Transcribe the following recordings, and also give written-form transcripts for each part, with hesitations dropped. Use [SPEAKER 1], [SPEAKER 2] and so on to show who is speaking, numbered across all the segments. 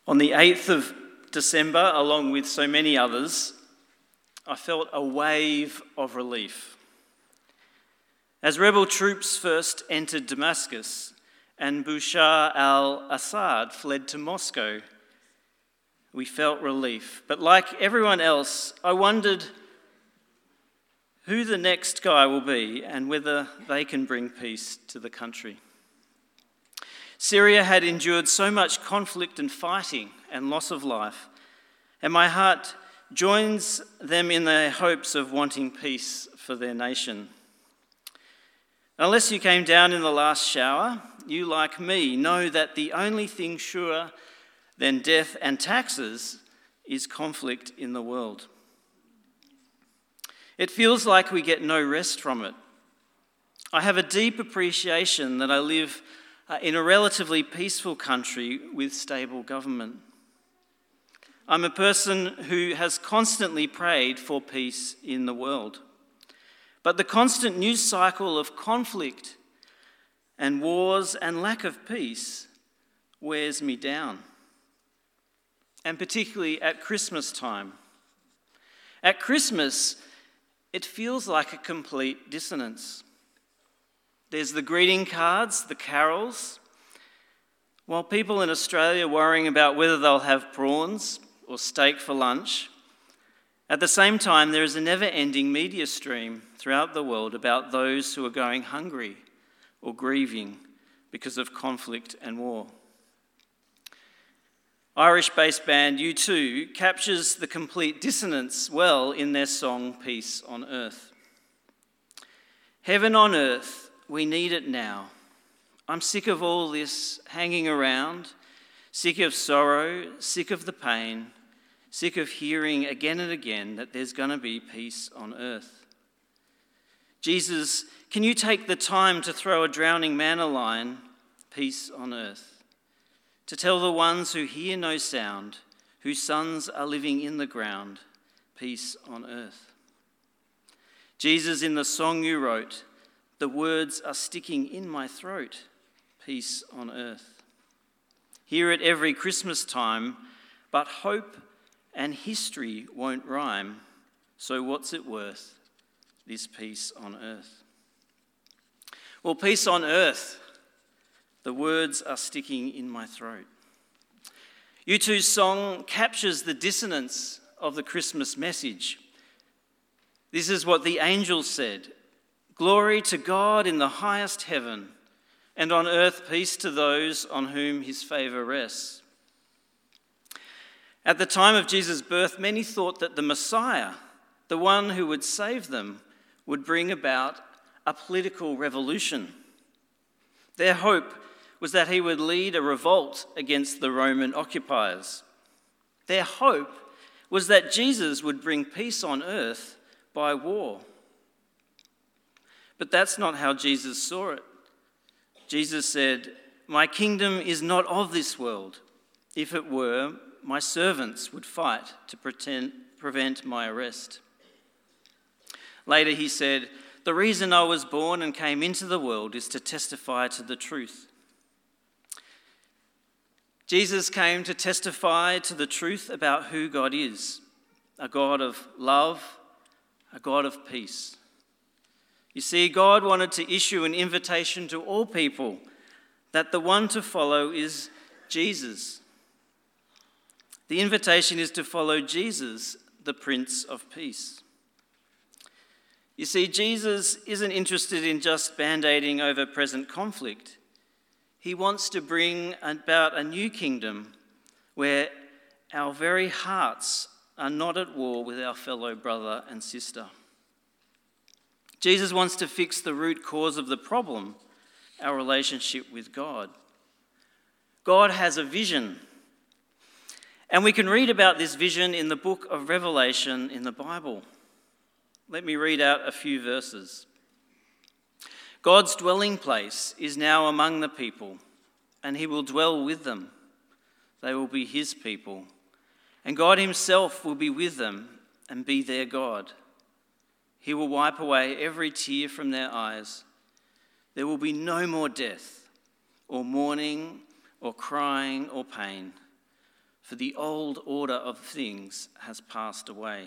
[SPEAKER 1] On the 8th of December, along with so many others, I felt a wave of relief. As rebel troops first entered Damascus and Bashar al-Assad fled to Moscow, we felt relief. But like everyone else, I wondered who the next guy will be and whether they can bring peace to the country. Syria had endured so much conflict and fighting and loss of life, and my heart joins them in their hopes of wanting peace for their nation. Unless you came down in the last shower, you, like me, know that the only thing surer than death and taxes is conflict in the world. It feels like we get no rest from it. I have a deep appreciation that I live in a relatively peaceful country with stable government. I'm a person who has constantly prayed for peace in the world. But the constant news cycle of conflict and wars and lack of peace wears me down. And particularly at Christmas time. At Christmas, it feels like a complete dissonance. There's the greeting cards, the carols, while people in Australia worrying about whether they'll have prawns or steak for lunch. At the same time, there is a never-ending media stream throughout the world about those who are going hungry or grieving because of conflict and war. Irish-based band U2 captures the complete dissonance well in their song Peace on Earth. Heaven on earth, we need it now. I'm sick of all this hanging around, sick of sorrow, sick of the pain, sick of hearing again and again that there's going to be peace on earth. Jesus, can you take the time to throw a drowning man a line, peace on earth? To tell the ones who hear no sound, whose sons are living in the ground, peace on earth. Jesus, in the song you wrote, the words are sticking in my throat, peace on earth. Hear it every Christmas time, but hope and history won't rhyme, so what's it worth, this peace on earth? Well, peace on earth, the words are sticking in my throat. U2's song captures the dissonance of the Christmas message. This is what the angels said: "Glory to God in the highest heaven, and on earth peace to those on whom his favour rests." At the time of Jesus' birth, many thought that the Messiah, the one who would save them, would bring about a political revolution. Their hope was that he would lead a revolt against the Roman occupiers. Their hope was that Jesus would bring peace on earth by war. But that's not how Jesus saw it. Jesus said, "My kingdom is not of this world. If it were, my servants would fight to prevent my arrest." Later he said, "The reason I was born and came into the world is to testify to the truth." Jesus came to testify to the truth about who God is, a God of love, a God of peace. You see, God wanted to issue an invitation to all people that the one to follow is Jesus. The invitation is to follow Jesus, the Prince of Peace. You see, Jesus isn't interested in just band-aiding over present conflict. He wants to bring about a new kingdom where our very hearts are not at war with our fellow brother and sister. Jesus wants to fix the root cause of the problem, our relationship with God. God has a vision, and we can read about this vision in the book of Revelation in the Bible. Let me read out a few verses. God's dwelling place is now among the people, and he will dwell with them. They will be his people, and God himself will be with them and be their God. He will wipe away every tear from their eyes. There will be no more death, or mourning, or crying, or pain, for the old order of things has passed away."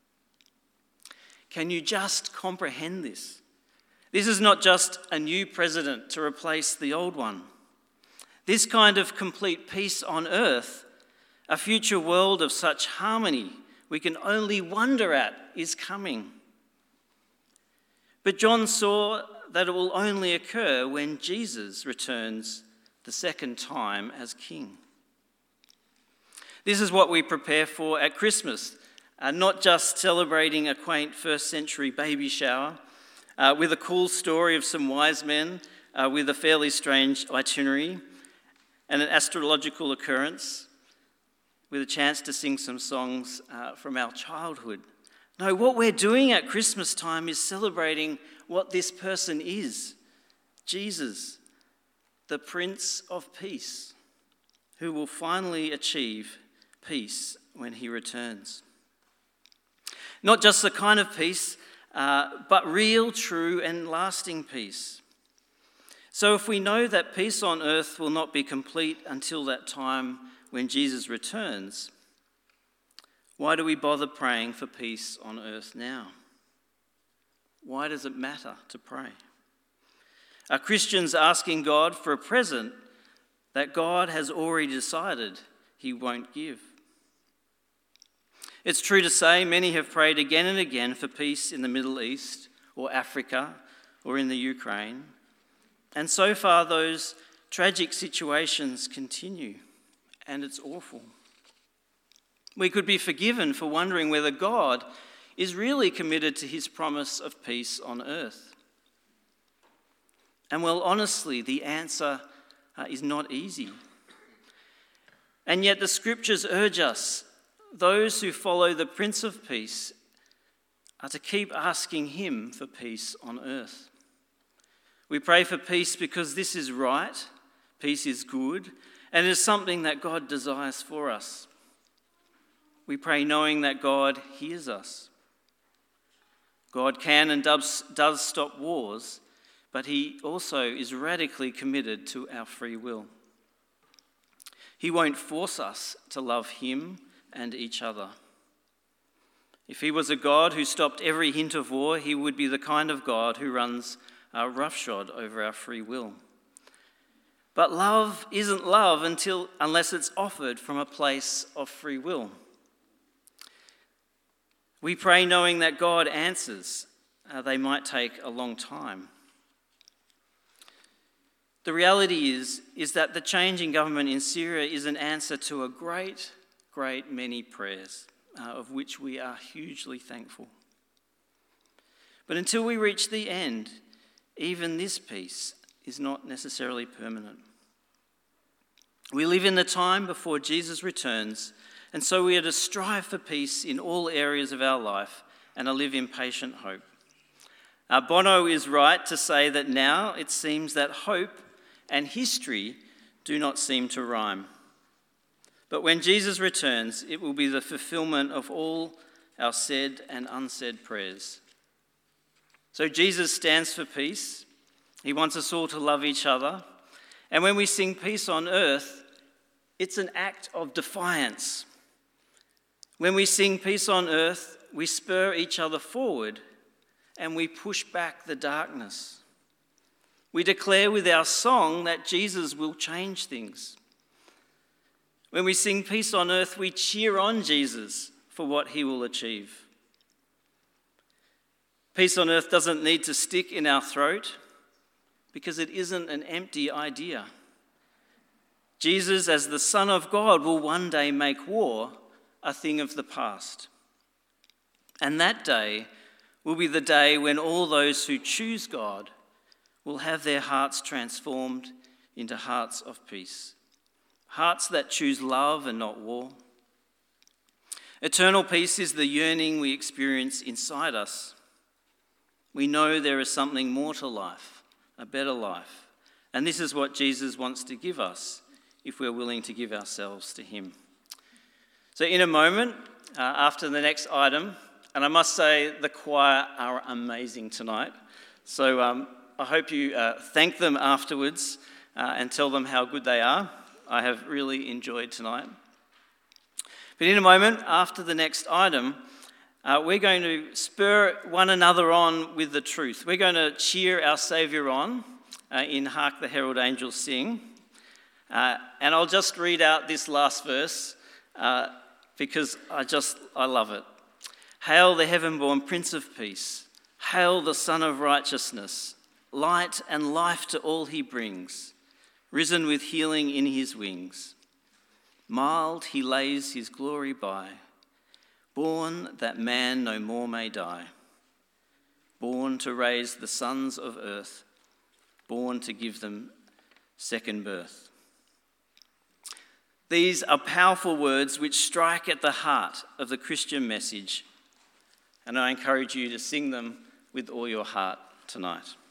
[SPEAKER 1] Can you just comprehend this? This is not just a new president to replace the old one. This kind of complete peace on earth, a future world of such harmony we can only wonder at, is coming. But John saw that it will only occur when Jesus returns the second time as king. This is what we prepare for at Christmas, not just celebrating a quaint first century baby shower with a cool story of some wise men with a fairly strange itinerary and an astrological occurrence with a chance to sing some songs from our childhood. No, what we're doing at Christmas time is celebrating what this person is, Jesus, the Prince of Peace, who will finally achieve peace when he returns. Not just the kind of peace, but real, true, and lasting peace. So if we know that peace on earth will not be complete until that time when Jesus returns, why do we bother praying for peace on earth now? Why does it matter to pray? Are Christians asking God for a present that God has already decided he won't give? It's true to say many have prayed again and again for peace in the Middle East or Africa or in the Ukraine. And so far those tragic situations continue, and it's awful. We could be forgiven for wondering whether God is really committed to his promise of peace on earth. And well, honestly, the answer is not easy. And yet the scriptures urge us, those who follow the Prince of Peace, are to keep asking him for peace on earth. We pray for peace because this is right, peace is good, and it is something that God desires for us. We pray knowing that God hears us. God can and does stop wars, but he also is radically committed to our free will. He won't force us to love him and each other. If he was a God who stopped every hint of war, he would be the kind of God who runs roughshod over our free will. But love isn't love unless it's offered from a place of free will. We pray knowing that God answers. They might take a long time. The reality is that the change in government in Syria is an answer to a great many prayers, of which we are hugely thankful. But until we reach the end, even this peace is not necessarily permanent. We live in the time before Jesus returns, and so we are to strive for peace in all areas of our life and to live in patient hope. Bono is right to say that now it seems that hope and history do not seem to rhyme. But when Jesus returns, it will be the fulfillment of all our said and unsaid prayers. So Jesus stands for peace. He wants us all to love each other. And when we sing peace on earth, it's an act of defiance. When we sing peace on earth, we spur each other forward and we push back the darkness. We declare with our song that Jesus will change things. When we sing peace on earth, we cheer on Jesus for what he will achieve. Peace on earth doesn't need to stick in our throat because it isn't an empty idea. Jesus, as the Son of God, will one day make war a thing of the past. And that day will be the day when all those who choose God will have their hearts transformed into hearts of peace. Hearts that choose love and not war. Eternal peace is the yearning we experience inside us. We know there is something more to life, a better life. And this is what Jesus wants to give us if we're willing to give ourselves to him. So in a moment, after the next item, and I must say the choir are amazing tonight. So I hope you thank them afterwards and tell them how good they are. I have really enjoyed tonight. But in a moment, after the next item, we're going to spur one another on with the truth. We're going to cheer our Saviour on in Hark the Herald Angels Sing. And I'll just read out this last verse because I love it. Hail the heaven-born Prince of Peace. Hail the Son of Righteousness. Light and life to all he brings. Risen with healing in his wings. Mild he lays his glory by. Born that man no more may die. Born to raise the sons of earth. Born to give them second birth. These are powerful words which strike at the heart of the Christian message, and I encourage you to sing them with all your heart tonight.